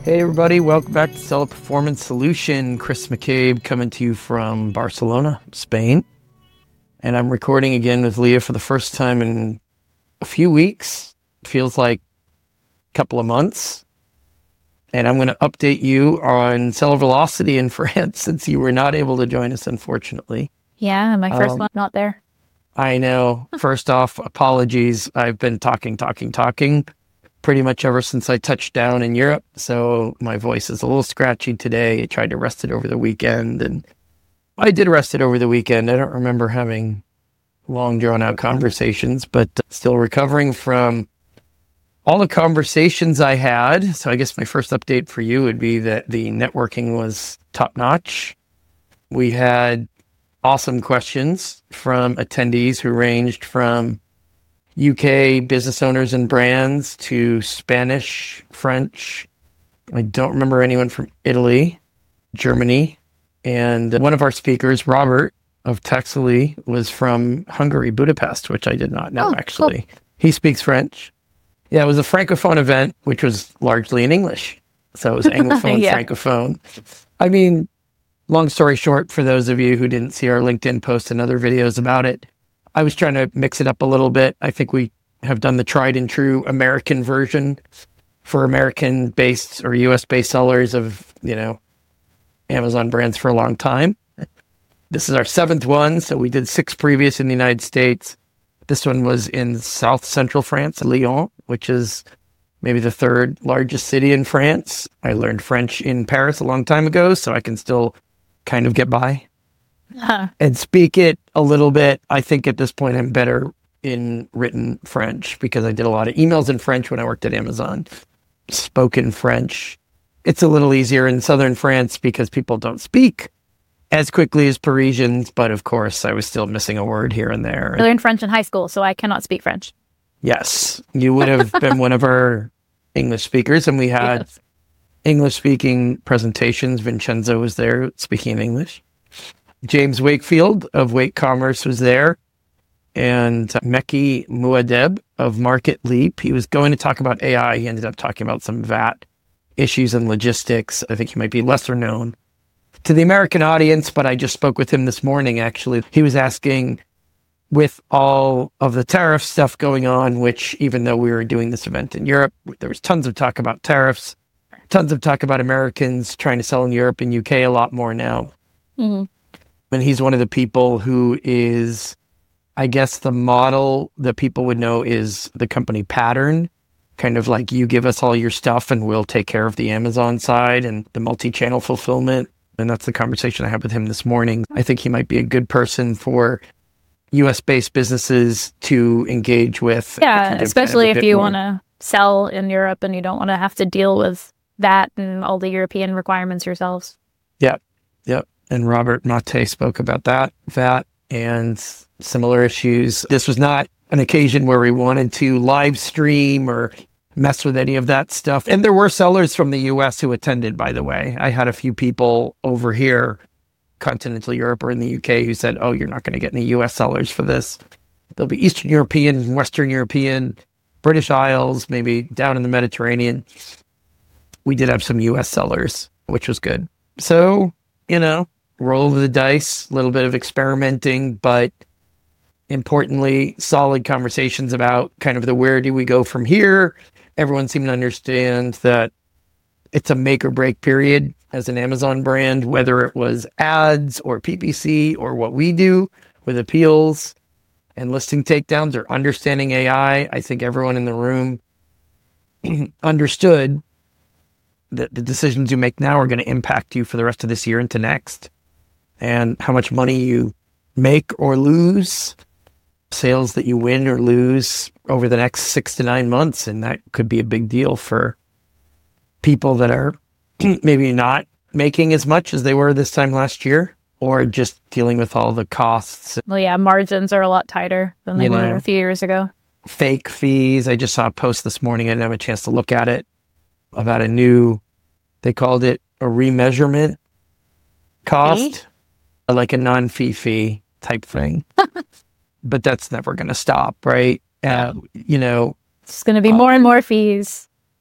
Hey everybody, welcome back to Stellar Performance Solution. Chris McCabe coming to you from Barcelona, Spain. And I'm recording again with Leah for the first time in a few weeks. Feels like a couple of months. And I'm going to update you on Cellar Velocity in France since you were not able to join us, unfortunately. Yeah, my first one not there. I know. First off, apologies. I've been talking pretty much ever since I touched down in Europe. So my voice is a little scratchy today. I tried to rest it over the weekend, and I did rest it over the weekend. I don't remember having long drawn out conversations, but still recovering from all the conversations I had. So I guess my first update for you would be that the networking was top notch. We had awesome questions from attendees who ranged from UK business owners and brands to Spanish, French. I don't remember anyone from Italy, Germany. And one of our speakers, Robert of Taxily, was from Hungary, Budapest, which I did not know, actually. Cool. He speaks French. Yeah, it was a Francophone event, which was largely in English. So it was Anglophone, yeah. Francophone. I mean, long story short, for those of you who didn't see our LinkedIn post and other videos about it, I was trying to mix it up a little bit. I think we have done the tried and true American version for American-based or US-based sellers of, Amazon brands for a long time. This is our 7th one, so we did 6 previous in the United States. This one was in South Central France, Lyon, which is maybe the 3rd largest city in France. I learned French in Paris a long time ago, so I can still kind of get by. And speak it a little bit. I think at this point I'm better in written French because I did a lot of emails in French when I worked at Amazon. Spoken French. It's a little easier in southern France because people don't speak as quickly as Parisians, but of course I was still missing a word here and there. I learned French in high school, so I cannot speak French. Yes, you would have been one of our English speakers, and we had English-speaking presentations. Vincenzo was there speaking in English. James Wakefield of Wake Commerce was there, and Meki Muadeb of Market Leap. He was going to talk about AI. He ended up talking about some VAT issues and logistics. I think he might be lesser known to the American audience, but I just spoke with him this morning, actually. He was asking, with all of the tariff stuff going on, which even though we were doing this event in Europe, there was tons of talk about tariffs, tons of talk about Americans trying to sell in Europe and UK a lot more now. Mm-hmm. And he's one of the people who is, I guess the model that people would know is the company Pattern, kind of like you give us all your stuff and we'll take care of the Amazon side and the multi-channel fulfillment. And that's the conversation I had with him this morning. I think he might be a good person for US-based businesses to engage with. Yeah, especially if you want to sell in Europe and you don't want to have to deal with that and all the European requirements yourselves. Yep. And Robert Mate spoke about that and similar issues. This was not an occasion where we wanted to live stream or mess with any of that stuff. And there were sellers from the US who attended, by the way. I had a few people over here, continental Europe or in the UK, who said, oh, you're not going to get any US sellers for this. There'll be Eastern European, Western European, British Isles, maybe down in the Mediterranean. We did have some US sellers, which was good. So, roll of the dice, a little bit of experimenting, but importantly, solid conversations about kind of the where do we go from here. Everyone seemed to understand that it's a make or break period as an Amazon brand, whether it was ads or PPC or what we do with appeals and listing takedowns or understanding AI. I think everyone in the room understood that the decisions you make now are going to impact you for the rest of this year into next. And how much money you make or lose, sales that you win or lose over the next 6 to 9 months. And that could be a big deal for people that are maybe not making as much as they were this time last year, or just dealing with all the costs. Well, yeah, margins are a lot tighter than they were a few years ago. Fake fees. I just saw a post this morning. I didn't have a chance to look at it, about a new, they called it a remeasurement cost, like a non-fee type thing. But that's never going to stop, right? It's going to be more and more fees.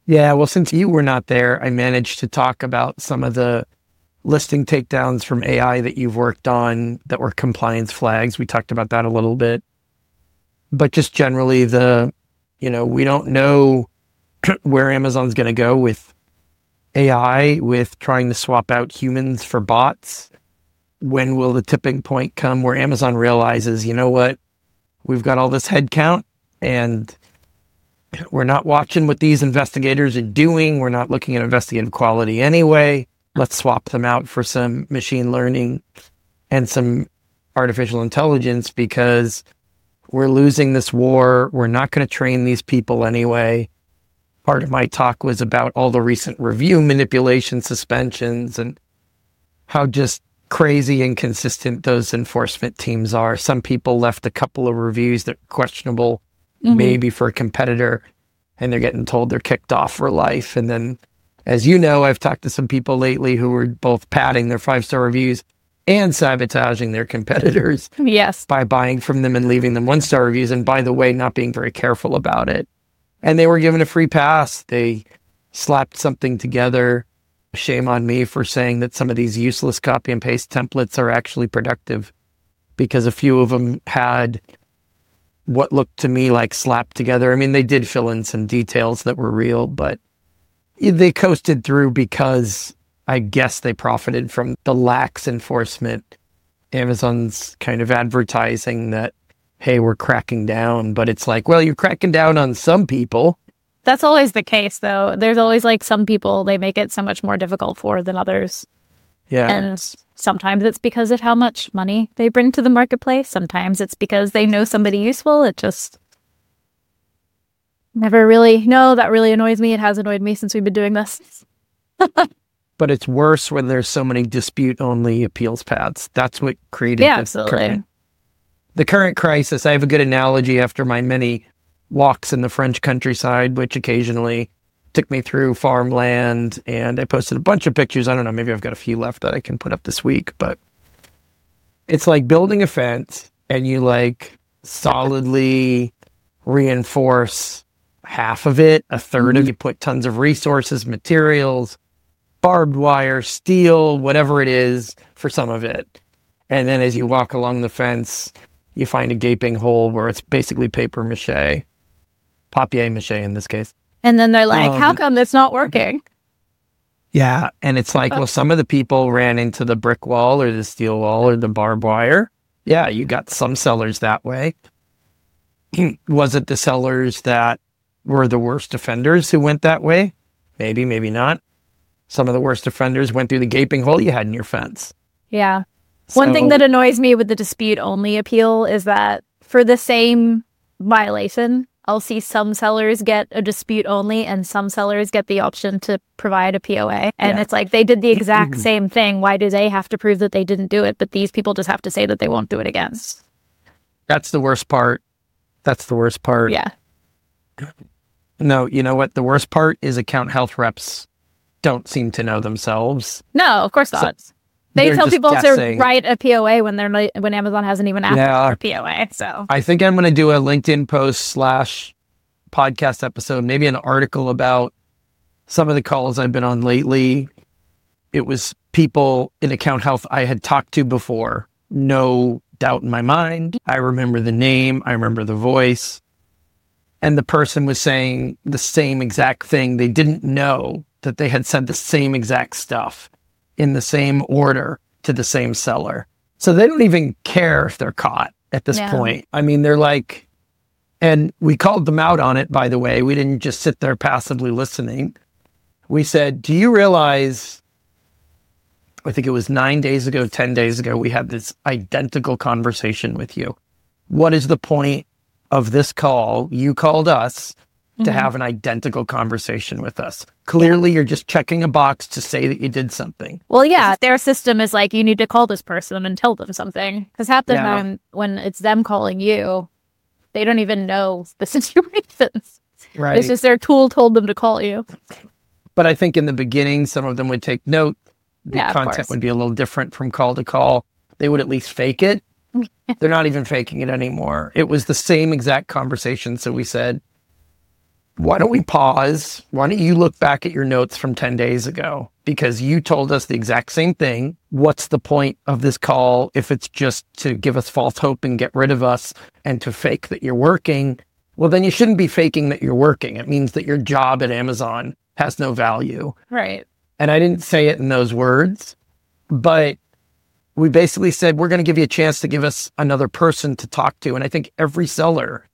Yeah, well, since you were not there, I managed to talk about some of the listing takedowns from AI that you've worked on that were compliance flags. We talked about that a little bit. But just generally we don't know where Amazon's going to go with AI, with trying to swap out humans for bots. When will the tipping point come where Amazon realizes, you know what, we've got all this headcount and we're not watching what these investigators are doing. We're not looking at investigative quality anyway. Let's swap them out for some machine learning and some artificial intelligence because we're losing this war. We're not going to train these people anyway. Part of my talk was about all the recent review manipulation suspensions and how just crazy inconsistent those enforcement teams are. Some people left a couple of reviews that are questionable, maybe for a competitor, and they're getting told they're kicked off for life. And then, as you know, I've talked to some people lately who were both padding their 5-star reviews and sabotaging their competitors. Yes. By buying from them and leaving them 1-star reviews. And by the way, not being very careful about it. And they were given a free pass. They slapped something together. Shame on me for saying that some of these useless copy and paste templates are actually productive, because a few of them had what looked to me like slapped together. I mean, they did fill in some details that were real, but they coasted through because I guess they profited from the lax enforcement. Amazon's kind of advertising that, hey, we're cracking down, but it's like, well, you're cracking down on some people. That's always the case, though. There's always like some people they make it so much more difficult for than others. Yeah. And sometimes it's because of how much money they bring to the marketplace. Sometimes it's because they know somebody useful. It just never really, no, that really annoys me. It has annoyed me since we've been doing this. But it's worse when there's so many dispute-only appeals paths. That's what created the current crisis. I have a good analogy after my many walks in the French countryside, which occasionally took me through farmland, and I posted a bunch of pictures. I don't know, maybe I've got a few left that I can put up this week, but it's like building a fence and you like solidly reinforce half of it, a third of it, you put tons of resources, materials, barbed wire, steel, whatever it is for some of it. And then as you walk along the fence, you find a gaping hole where it's basically papier-mâché in this case. And then they're like, how come it's not working? Yeah. And it's like, well, some of the people ran into the brick wall or the steel wall or the barbed wire. Yeah, you got some sellers that way. Was it the sellers that were the worst offenders who went that way? Maybe, maybe not. Some of the worst offenders went through the gaping hole you had in your fence. Yeah. One thing that annoys me with the dispute-only appeal is that for the same violation, I'll see some sellers get a dispute only and some sellers get the option to provide a POA. And it's like, they did the exact same thing. Why do they have to prove that they didn't do it? But these people just have to say that they won't do it again. That's the worst part. Yeah. No, you know what? The worst part is account health reps don't seem to know themselves. No, of course not. So they tell people to write a POA when when Amazon hasn't even asked for a POA. So I think I'm going to do a LinkedIn post / podcast episode, maybe an article about some of the calls I've been on lately. It was people in account health I had talked to before. No doubt in my mind. I remember the name. I remember the voice. And the person was saying the same exact thing. They didn't know that they had said the same exact stuff in the same order to the same seller. So they don't even care if they're caught at this point. I mean, they're like, and we called them out on it, by the way. We didn't just sit there passively listening. We said, do you realize, I think it was 9 days ago, 10 days ago, we had this identical conversation with you. What is the point of this call? You called us to have an identical conversation with us. Clearly, you're just checking a box to say that you did something. Well, yeah, their system is like, you need to call this person and tell them something. Because half the time, when it's them calling you, they don't even know the situations. Right. It's just their tool told them to call you. But I think in the beginning, some of them would take note. The content would be a little different from call to call. They would at least fake it. They're not even faking it anymore. It was the same exact conversation. So we said, why don't we pause? Why don't you look back at your notes from 10 days ago? Because you told us the exact same thing. What's the point of this call if it's just to give us false hope and get rid of us and to fake that you're working? Well, then you shouldn't be faking that you're working. It means that your job at Amazon has no value. Right. And I didn't say it in those words, but we basically said, we're going to give you a chance to give us another person to talk to. And I think every seller,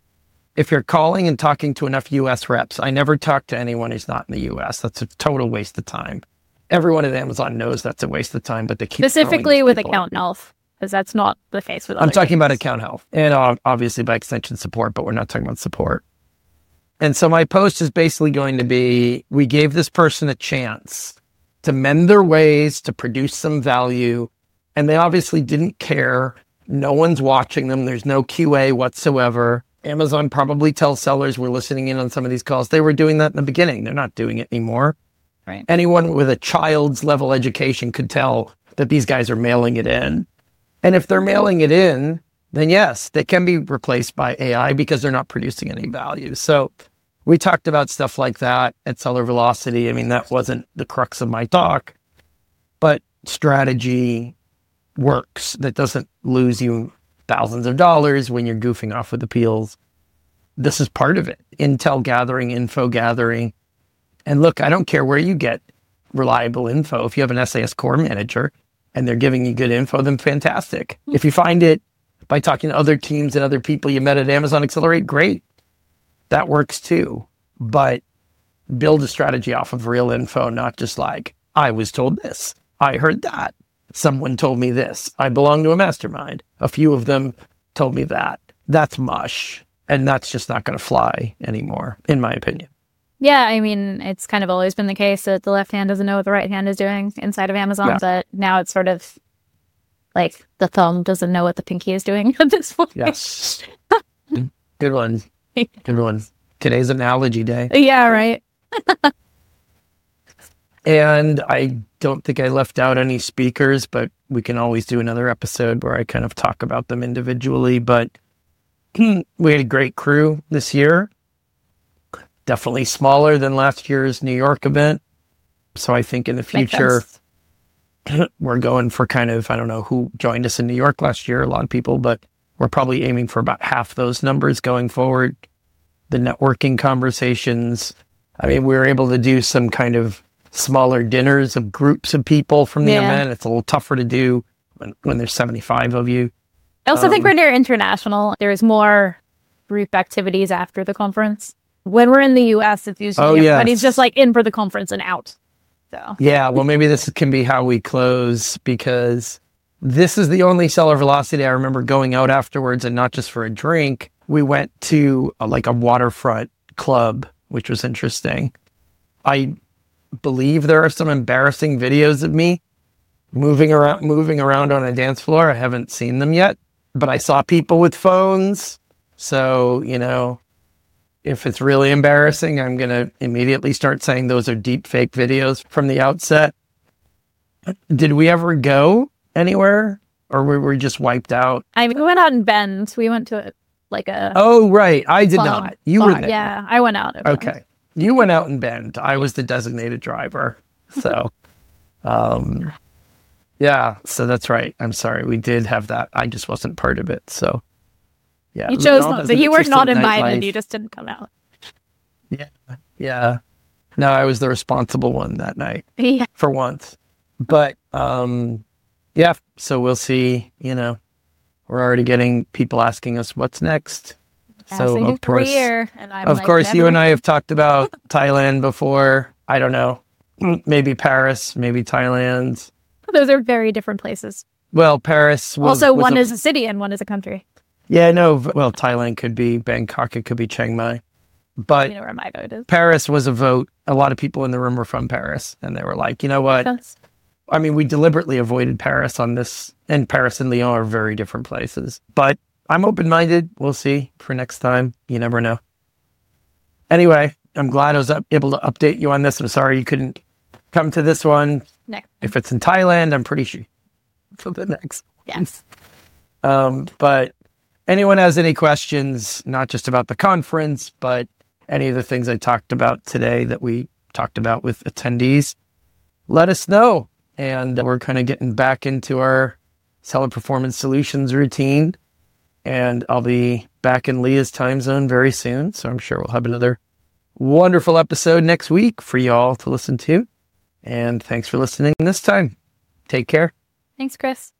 if you're calling and talking to enough US reps, I never talk to anyone who's not in the US. That's a total waste of time. Everyone at Amazon knows that's a waste of time, but they keep specifically with account health, because that's not the case with other I'm talking things. about account health and obviously by extension support, but we're not talking about support. And so my post is basically going to be, we gave this person a chance to mend their ways, to produce some value, and they obviously didn't care. No one's watching them. There's no QA whatsoever. Amazon probably tells sellers we're listening in on some of these calls. They were doing that in the beginning. They're not doing it anymore. Right. Anyone with a child's level education could tell that these guys are mailing it in. And if they're mailing it in, then yes, they can be replaced by AI because they're not producing any value. So we talked about stuff like that at Seller Velocity. I mean, that wasn't the crux of my talk, but strategy works. That doesn't lose you thousands of dollars when you're goofing off with appeals. This is part of it. Intel gathering, info gathering. And look, I don't care where you get reliable info. If you have an SAS core manager and they're giving you good info, then fantastic. If you find it by talking to other teams and other people you met at Amazon Accelerate, great. That works too. But build a strategy off of real info, not just like, I was told this, I heard that. Someone told me this. I belong to a mastermind. A few of them told me that. That's mush. And that's just not going to fly anymore, in my opinion. Yeah, I mean, it's kind of always been the case that the left hand doesn't know what the right hand is doing inside of Amazon, but now it's sort of like the thumb doesn't know what the pinky is doing at this point. Yes. Good one. Good one. Today's analogy day. Yeah, right. And I don't think I left out any speakers, but we can always do another episode where I kind of talk about them individually. But we had a great crew this year. Definitely smaller than last year's New York event. So I think in the future, we're going for kind of, I don't know who joined us in New York last year, a lot of people, but we're probably aiming for about half those numbers going forward. The networking conversations. I mean, we were able to do some kind of smaller dinners of groups of people from the event. It's a little tougher to do when there's 75 of you. I also think when you're international, there's more group activities after the conference. When we're in the US, it's usually everybody's just like in for the conference and out. So yeah, well, maybe this can be how we close, because this is the only Seller Velocity I remember going out afterwards, and not just for a drink. We went to a waterfront club, which was interesting. I believe there are some embarrassing videos of me moving around on a dance floor. I haven't seen them yet, but I saw people with phones. So, if it's really embarrassing, I'm going to immediately start saying those are deep fake videos from the outset. Did we ever go anywhere, or were we just wiped out? I mean, we went out in Bend. We went to a... Oh, right. I did not. You were there. Yeah, I went out. Okay. You went out in Bend. I was the designated driver. So, yeah, so that's right. I'm sorry. We did have that. I just wasn't part of it. So, yeah. You chose not, but you were not invited. You just didn't come out. Yeah. Yeah. No, I was the responsible one that night. Yeah. For once. But, yeah, so we'll see, we're already getting people asking us what's next. So of course, you and I have talked about Thailand before. I don't know, maybe Paris, maybe Thailand. Those are very different places. Well, Paris was also one is a city and one is a country. Yeah, no. Well, Thailand could be Bangkok, it could be Chiang Mai, but you know where my vote is. Paris was a vote. A lot of people in the room were from Paris, and they were like, you know what? I mean, we deliberately avoided Paris on this, and Paris and Lyon are very different places. But I'm open-minded. We'll see for next time. You never know. Anyway, I'm glad I was able to update you on this. I'm sorry you couldn't come to this one. Next. If it's in Thailand, I'm pretty sure for the next. Yes. But anyone has any questions, not just about the conference, but any of the things I talked about today that we talked about with attendees, let us know. And we're kind of getting back into our Seller Performance Solutions routine. And I'll be back in Leah's time zone very soon. So I'm sure we'll have another wonderful episode next week for y'all to listen to. And thanks for listening this time. Take care. Thanks, Chris.